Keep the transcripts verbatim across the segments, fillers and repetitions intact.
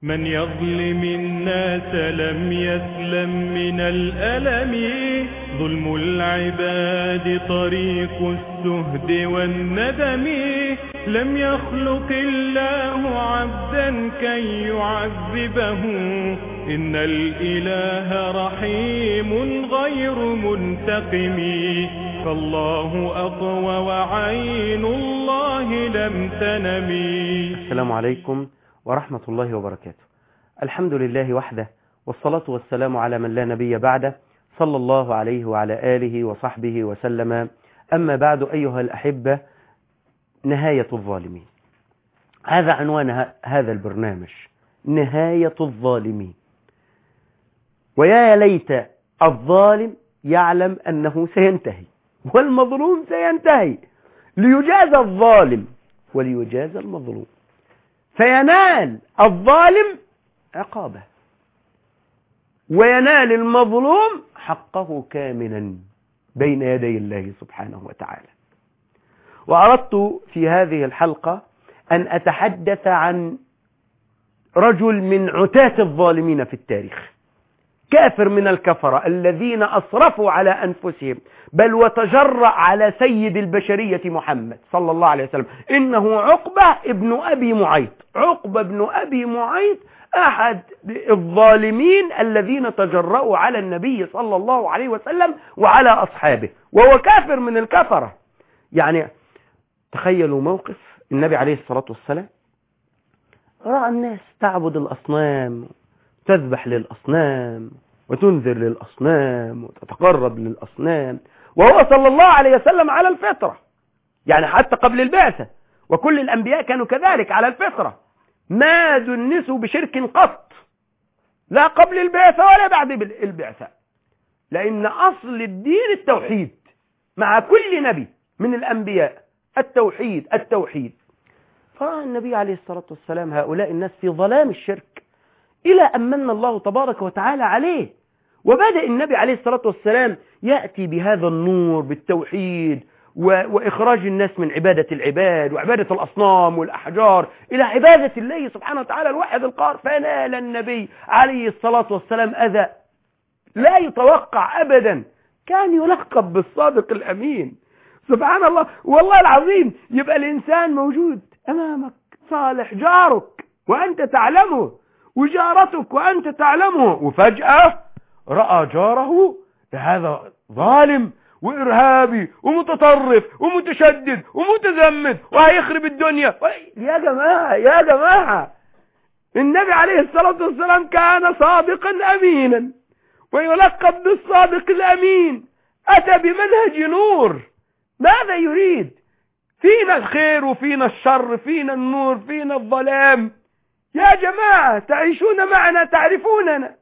من يظلم الناس لم يسلم من الألم. ظلم العباد طريق السهد والندم. لم يخلق الله عبدا كي يعذبه. إن الإله رحيم غير منتقم. فالله أقوى وعين الله لم تنم. السلام عليكم ورحمة الله وبركاته. الحمد لله وحده، والصلاة والسلام على من لا نبي بعده، صلى الله عليه وعلى آله وصحبه وسلم. أما بعد، أيها الأحبة، نهاية الظالمين. هذا عنوان هذا البرنامج، نهاية الظالمين. ويا ليت الظالم يعلم أنه سينتهي، والمظلوم سينتهي، ليجازى الظالم وليجازى المظلوم، فينال الظالم عقابه وينال المظلوم حقه كاملا بين يدي الله سبحانه وتعالى. وأردت في هذه الحلقة أن أتحدث عن رجل من عتاة الظالمين في التاريخ، كافر من الكفرة الذين أصرفوا على أنفسهم، بل وتجرأ على سيد البشرية محمد صلى الله عليه وسلم. إنه عقبة ابن أبي معيط. عقبة ابن أبي معيط أحد الظالمين الذين تجرؤوا على النبي صلى الله عليه وسلم وعلى أصحابه، وهو كافر من الكفرة. يعني تخيلوا موقف النبي عليه الصلاة والسلام، رأى الناس تعبد الأصنام، تذبح للأصنام وتنذر للأصنام وتتقرب للأصنام، وهو صلى الله عليه وسلم على الفطرة، يعني حتى قبل البعثة، وكل الأنبياء كانوا كذلك على الفطرة، ما دنسوا بشرك قط، لا قبل البعثة ولا بعد البعثة، لأن أصل الدين التوحيد مع كل نبي من الأنبياء، التوحيد التوحيد. فرأى النبي عليه الصلاة والسلام هؤلاء الناس في ظلام الشرك، إلى أن من الله تبارك وتعالى عليه، وبدأ النبي عليه الصلاة والسلام يأتي بهذا النور بالتوحيد وإخراج الناس من عبادة العباد وعبادة الأصنام والأحجار إلى عبادة الله سبحانه وتعالى الواحد القهار. فنال النبي عليه الصلاة والسلام أذى لا يتوقع أبدا، كان يلقب بالصادق الأمين. سبحان الله، والله العظيم. يبقى الإنسان موجود أمامك، صالح جارك وأنت تعلمه، وجارتك وأنت تعلمه، وفجأة رأى جاره هذا ظالم وإرهابي ومتطرف ومتشدد ومتزمت وهيخرب الدنيا. يا جماعة يا جماعة، النبي عليه الصلاة والسلام كان صادقا أمينا، ويلقب بالصادق الأمين. أتى بمنهج نور. ماذا يريد؟ فينا الخير وفينا الشر، فينا النور فينا الظلام. يا جماعة، تعيشون معنا، تعرفوننا،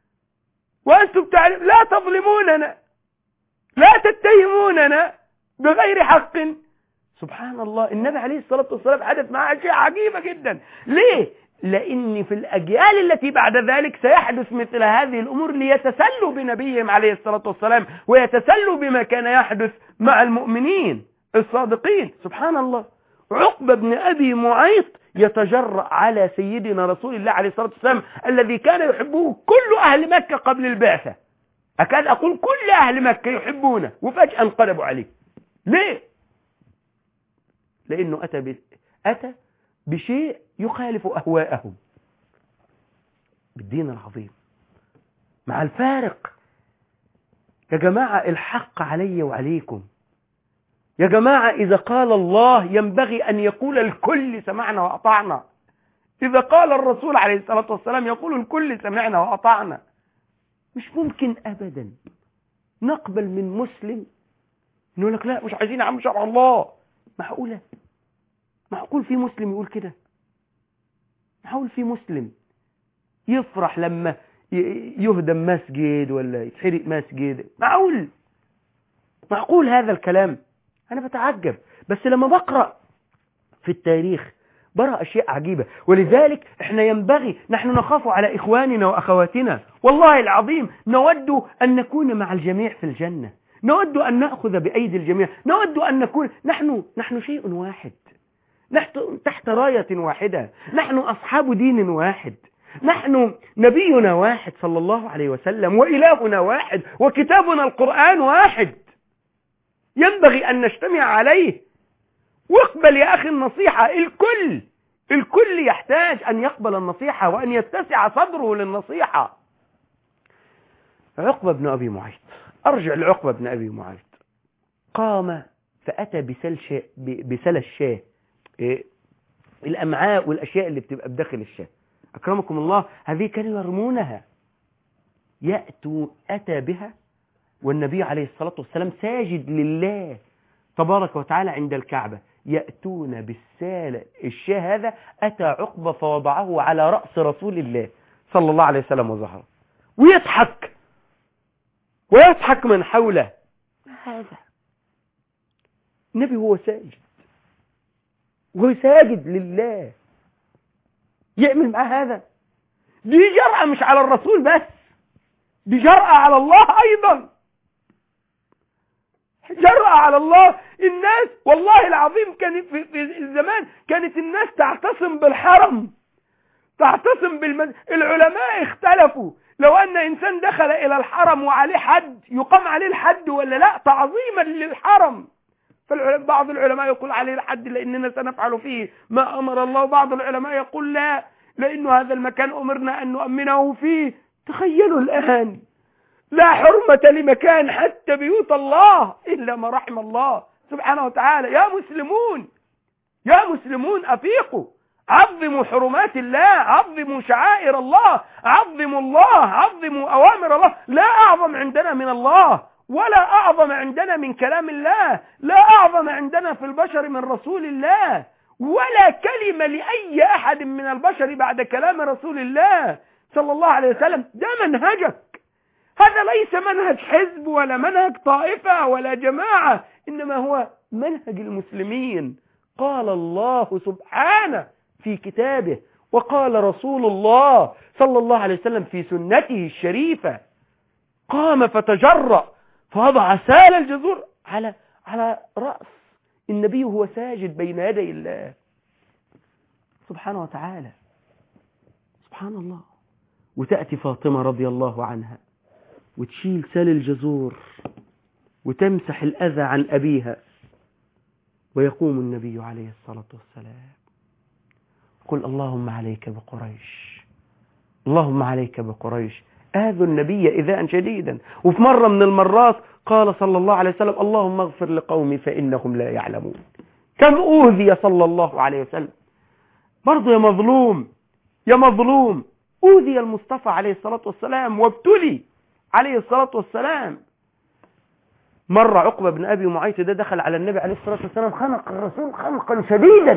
وأنتم تعرف، لا تظلموننا، لا تتهموننا بغير حق. سبحان الله. النبي عليه الصلاة والسلام حدث معه أشياء عجيبة جدا. ليه؟ لأن في الأجيال التي بعد ذلك سيحدث مثل هذه الأمور، ليتسلوا بنبيهم عليه الصلاة والسلام، ويتسلوا بما كان يحدث مع المؤمنين الصادقين. سبحان الله. عقبة بن أبي معيط يتجرأ على سيدنا رسول الله عليه الصلاة والسلام الذي كان يحبه كل أهل مكة قبل البعثة، أكاد أقول كل أهل مكة يحبونه، وفجأة انقلبوا عليه. ليه؟ لأنه أتى ب... أتى بشيء يخالف أهواءهم بالدين العظيم. مع الفارق يا جماعة، الحق علي وعليكم. يا جماعة، إذا قال الله ينبغي أن يقول الكل سمعنا وأطعنا. إذا قال الرسول عليه الصلاة والسلام يقول الكل سمعنا وأطعنا. مش ممكن أبدا نقبل من مسلم نقول لك لا مش عايزين عم شرع الله. معقولة؟ معقول في مسلم يقول كده؟ معقول في مسلم يفرح لما يهدم مسجد ولا يتحرق مسجد؟ معقول؟ معقول هذا الكلام؟ أنا بتعجب. بس لما بقرأ في التاريخ برى أشياء عجيبة. ولذلك إحنا ينبغي، نحن نخاف على إخواننا وأخواتنا، والله العظيم نود أن نكون مع الجميع في الجنة، نود أن نأخذ بأيدي الجميع، نود أن نكون نحن نحن شيء واحد، نحن تحت راية واحدة، نحن أصحاب دين واحد، نحن نبينا واحد صلى الله عليه وسلم، وإلهنا واحد، وكتابنا القرآن واحد، ينبغي أن نجتمع عليه. واقبل يا أخي النصيحة. الكل الكل يحتاج أن يقبل النصيحة وأن يتسع صدره للنصيحة. عقبة بن أبي معيط، أرجع لعقبة بن أبي معيط، قام فأتى بسل شاة، بسل الشاة، إيه؟ الأمعاء والأشياء اللي بتبقى بداخل الشاة، أكرمكم الله، هذه كانوا يرمونها، يأتوا أتى بها والنبي عليه الصلاة والسلام ساجد لله تبارك وتعالى عند الكعبة، يأتون بالسال الشاة هذا، أتى عقبة فوضعه على رأس رسول الله صلى الله عليه وسلم وظهره، ويضحك ويضحك من حوله. ما هذا؟ النبي هو ساجد، وهو ساجد لله، يعمل مع هذا؟ دي جرأة مش على الرسول بس، دي جرأة على الله أيضا، جرأة على الله. الناس والله العظيم كان في, في الزمان كانت الناس تعتصم بالحرم، تعتصم بالمد... العلماء اختلفوا لو أن إنسان دخل إلى الحرم وعليه حد يقام عليه الحد ولا لا، تعظيما للحرم. فبعض العلماء يقول عليه الحد لأننا سنفعل فيه ما أمر الله، بعض العلماء يقول لا لأنه هذا المكان أمرنا أن نؤمنه فيه. تخيلوا الآن، لا حرمة لمكان حتى بيوت الله إلا ما رحم الله سبحانه وتعالى. يا مسلمون يا مسلمون أفيقوا، عظموا حرمات الله، عظموا شعائر الله، عظموا الله، عظموا أوامر الله. لا أعظم عندنا من الله، ولا أعظم عندنا من كلام الله، لا أعظم عندنا في البشر من رسول الله، ولا كلمة لأي أحد من البشر بعد كلام رسول الله صلى الله عليه وسلم. ده منهجك، هذا ليس منهج حزب ولا منهج طائفة ولا جماعة، إنما هو منهج المسلمين. قال الله سبحانه في كتابه، وقال رسول الله صلى الله عليه وسلم في سنته الشريفة. قام فتجرأ فوضع سال الجزور على على رأس النبي وهو ساجد بين يدي الله سبحانه وتعالى. سبحان الله. وتأتي فاطمة رضي الله عنها وتشيل سال الجزور وتمسح الأذى عن أبيها، ويقوم النبي عليه الصلاة والسلام قل اللهم عليك بقريش، اللهم عليك بقريش، آذوا النبي إذاء شديدا. وفي مرة من المرات قال صلى الله عليه وسلم اللهم اغفر لقومي فإنهم لا يعلمون. كم أوذي صلى الله عليه وسلم. برضو يا مظلوم يا مظلوم، أوذي المصطفى عليه الصلاة والسلام وابتلي عليه الصلاة والسلام. مرة عقبة بن أبي معيط ده دخل على النبي عليه الصلاة والسلام، خنق الرسول خنقا شديدا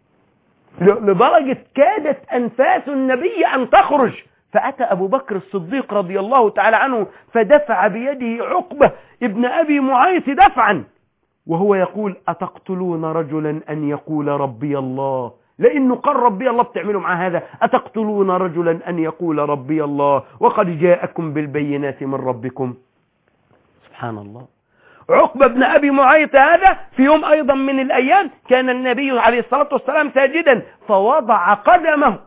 لدرجة كادت أنفاس النبي أن تخرج، فأتى أبو بكر الصديق رضي الله تعالى عنه فدفع بيده عقبة ابن أبي معيط دفعا، وهو يقول أتقتلون رجلا أن يقول ربي الله؟ لأنه قال ربي الله بتعملوا مع هذا؟ أتقتلون رجلا أن يقول ربي الله وقد جاءكم بالبينات من ربكم؟ سبحان الله. عقبة بن أبي معيط هذا في يوم أيضا من الأيام كان النبي عليه الصلاة والسلام ساجدا، فوضع قدمه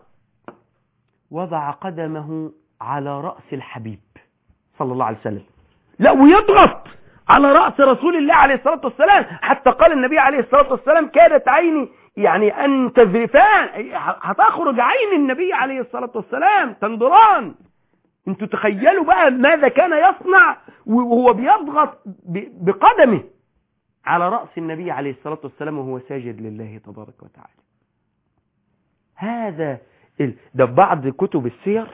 وضع قدمه على رأس الحبيب صلى الله عليه وسلم، لا ويضغط على رأس رسول الله عليه الصلاة والسلام، حتى قال النبي عليه الصلاة والسلام كادت عيني يعني أن تذرفان، هتخرج عين النبي عليه الصلاة والسلام تنظران. انتوا تخيلوا بقى ماذا كان يصنع وهو بيضغط بقدمه على رأس النبي عليه الصلاة والسلام وهو ساجد لله تبارك وتعالى. هذا ده بعض كتب السير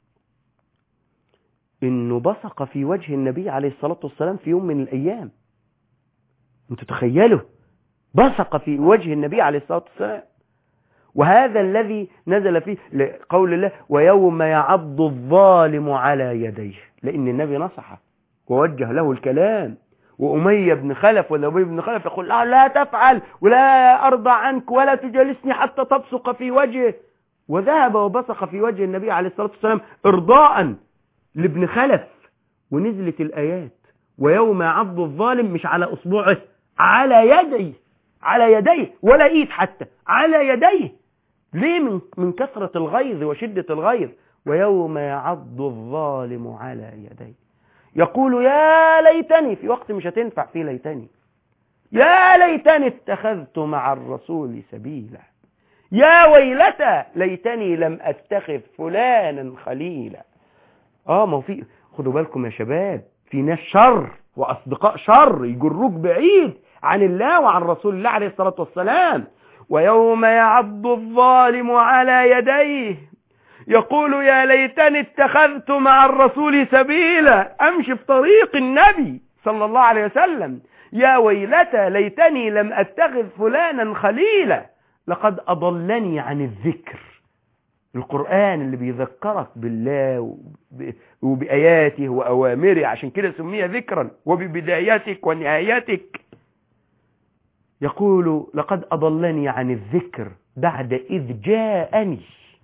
انه بصق في وجه النبي عليه الصلاة والسلام في يوم من الايام. انتوا تخيلوا، بصق في وجه النبي عليه الصلاة والسلام. وهذا الذي نزل فيه قول الله ويوم يعض الظالم على يديه، لأن النبي نصحه ووجه له الكلام. وأمية بن خلف ولا أبي بن خلف يقول لا لا تفعل ولا أرضى عنك ولا تجلسني حتى تبصق في وجهه، وذهب وبصق في وجه النبي عليه الصلاة والسلام إرضاء لابن خلف، ونزلت الآيات ويوم يعض الظالم مش على أصبعه، على يديه، على يديه ولا إيد حتى، على يديه. ليه؟ من, من كثرة الغيظ وشدة الغيظ. ويوم يعض الظالم على يديه يقول يا ليتني، في وقت مش هتنفع فيه ليتني، يا ليتني اتخذت مع الرسول سبيلا، يا ويلتى ليتني لم اتخذ فلانا خليلا. اه ما هو في، خدوا بالكم يا شباب، في ناس شر واصدقاء شر يجروك بعيد عن الله وعن رسول الله عليه الصلاة والسلام. ويوم يعض الظالم على يديه يقول يا ليتني اتخذت مع الرسول سبيلا، امشي في طريق النبي صلى الله عليه وسلم. يا ويلتى ليتني لم اتخذ فلانا خليلا، لقد اضلني عن الذكر. القرآن اللي بيذكرك بالله وبآياته وأوامره، عشان كده سمي ذكرا، وببداياتك ونهاياتك. يقول لقد أضلني عن الذكر بعد إذ جاءني،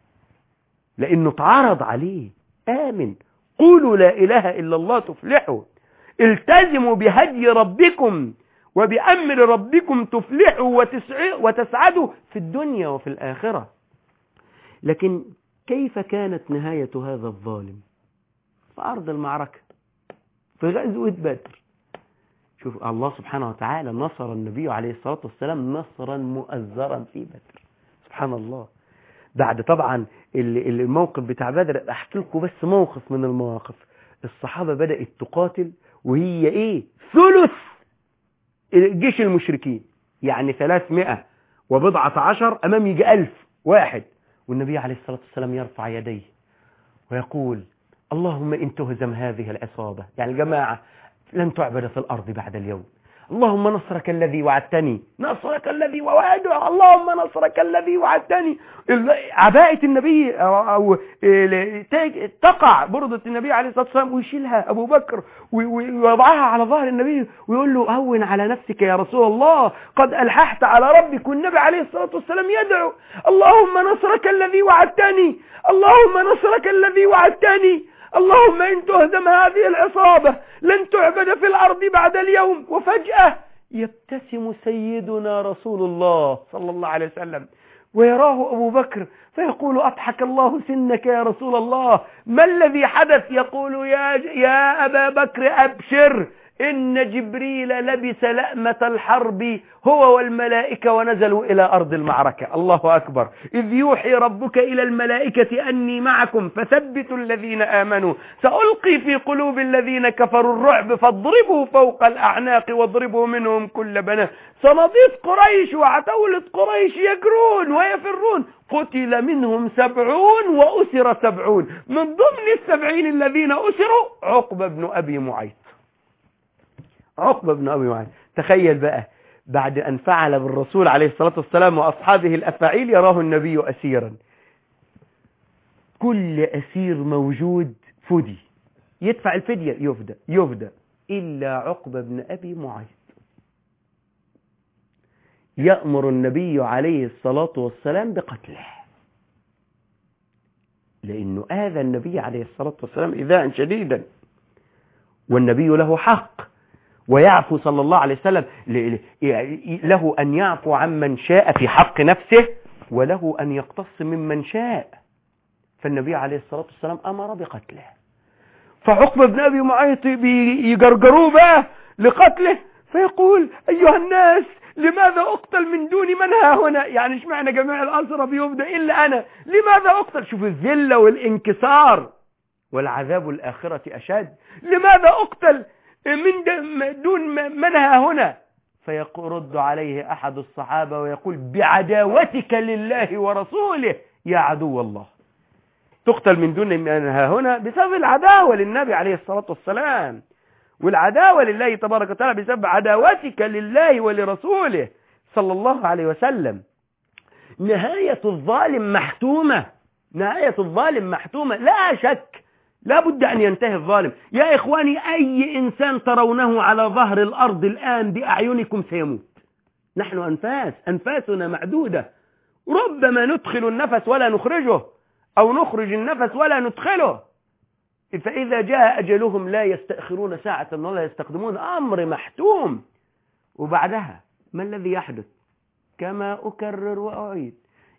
لأنه اتعرض عليه. آمن، قولوا لا إله إلا الله تفلحوا، التزموا بهدي ربكم وبأمر ربكم تفلحوا وتسعدوا في الدنيا وفي الآخرة. لكن كيف كانت نهاية هذا الظالم؟ في أرض المعركة، في غزوة بدر. شوف الله سبحانه وتعالى نصر النبي عليه الصلاة والسلام نصرا مؤزرا في بدر. سبحان الله. بعد طبعا الموقف بتاع بدر، أحكي لكم بس موقف من المواقف. الصحابة بدأت تقاتل وهي إيه؟ ثلث جيش المشركين، يعني ثلاثمائة وبضعة عشر أمام يجي ألف واحد، والنبي عليه الصلاة والسلام يرفع يديه ويقول اللهم إن تهزم هذه العصابة، يعني الجماعة لن تعبد في الأرض بعد اليوم، اللهم نصرك الذي وعدتني، نصرك الذي وعدته، اللهم نصرك الذي وعدتني. عباءة النبي أو تقع بردة النبي عليه الصلاة والسلام ويشيلها أبو بكر ويوضعها على ظهر النبي ويقول له هون على نفسك يا رسول الله، قد ألححت على ربك. والنبي عليه الصلاة والسلام يدعو اللهم نصرك الذي وعدتني، اللهم نصرك الذي وعدتني، اللهم إن تهزم هذه العصابة لن تعبد في الأرض بعد اليوم. وفجأة يبتسم سيدنا رسول الله صلى الله عليه وسلم ويراه أبو بكر فيقول أضحك الله سنك يا رسول الله، ما الذي حدث؟ يقول يا, يا أبا بكر أبشر، إن جبريل لبس لأمة الحرب هو والملائكة ونزلوا إلى أرض المعركة. الله أكبر. إذ يوحي ربك إلى الملائكة أني معكم فثبتوا الذين آمنوا سألقي في قلوب الذين كفروا الرعب فاضربوا فوق الأعناق واضربوا منهم كل بنان. صناديد قريش وعتولة قريش يجرون ويفرون، قتل منهم سبعون وأسر سبعون، من ضمن السبعين الذين أسروا عقبة بن أبي معيط. عقبة بن أبي معيط. تخيل بقى بعد أن فعل بالرسول عليه الصلاة والسلام وأصحابه الأفاعيل يراه النبي أسيرا، كل أسير موجود فدي، يدفع الفدية يفدى يفدى إلا عقبة بن أبي معيط. يأمر النبي عليه الصلاة والسلام بقتله، لأنه آذى النبي عليه الصلاة والسلام إيذاء شديدا، والنبي له حق، ويعفو صلى الله عليه وسلم، له أن يعفو عمن شاء في حق نفسه وله أن يقتص ممن شاء. فالنبي عليه الصلاة والسلام أمر بقتله. فعقبة بن أبي معيط يجرجروه بقى لقتله، فيقول أيها الناس لماذا أقتل من دون من ها هنا؟ يعني ايش معنى جميع الأسرى بيفدى إلا أنا؟ لماذا أقتل؟ شوف الذلة والانكسار. والعذاب الآخرة أشد. لماذا أقتل من دون من ها هنا؟ فيرد عليه أحد الصحابة ويقول بعداوتك لله ورسوله يا عدو الله. تقتل من دون من ها هنا بسبب العداوة للنبي عليه الصلاة والسلام، والعداوة لله تبارك وتعالى بسبب عداوتك لله ولرسوله صلى الله عليه وسلم. نهاية الظالم محتومة، نهاية الظالم محتومة لا شك، لا بد أن ينتهي الظالم. يا إخواني أي إنسان ترونه على ظهر الأرض الآن بأعينكم سيموت. نحن أنفاس، أنفاسنا معدودة، ربما ندخل النفس ولا نخرجه، أو نخرج النفس ولا ندخله. فإذا جاء أجلهم لا يستأخرون ساعة ولا يستقدمون، أمر محتوم. وبعدها ما الذي يحدث؟ كما أكرر وأعيد،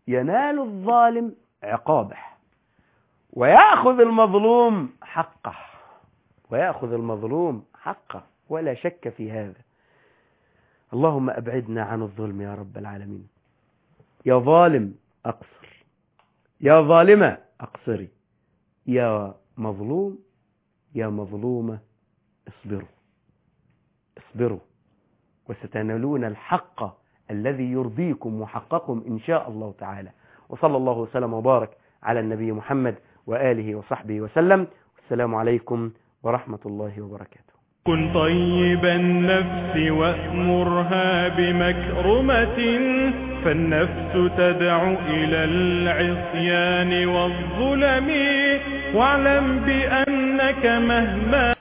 ينال الظالم عقابه ويأخذ المظلوم حقه، ويأخذ المظلوم حقه، ولا شك في هذا. اللهم أبعدنا عن الظلم يا رب العالمين. يا ظالم أقصر، يا ظالمة أقصري، يا مظلوم يا مظلومة اصبروا، اصبروا وستنالون الحق الذي يرضيكم وحقكم إن شاء الله تعالى. وصلى الله وسلم وبارك على النبي محمد وآله وصحبه وسلم. والسلام عليكم ورحمة الله وبركاته. كن طيب النفس وأمرها بمكرمة، فالنفس تدعو إلى العصيان والظلم، واعلم بأنك مهما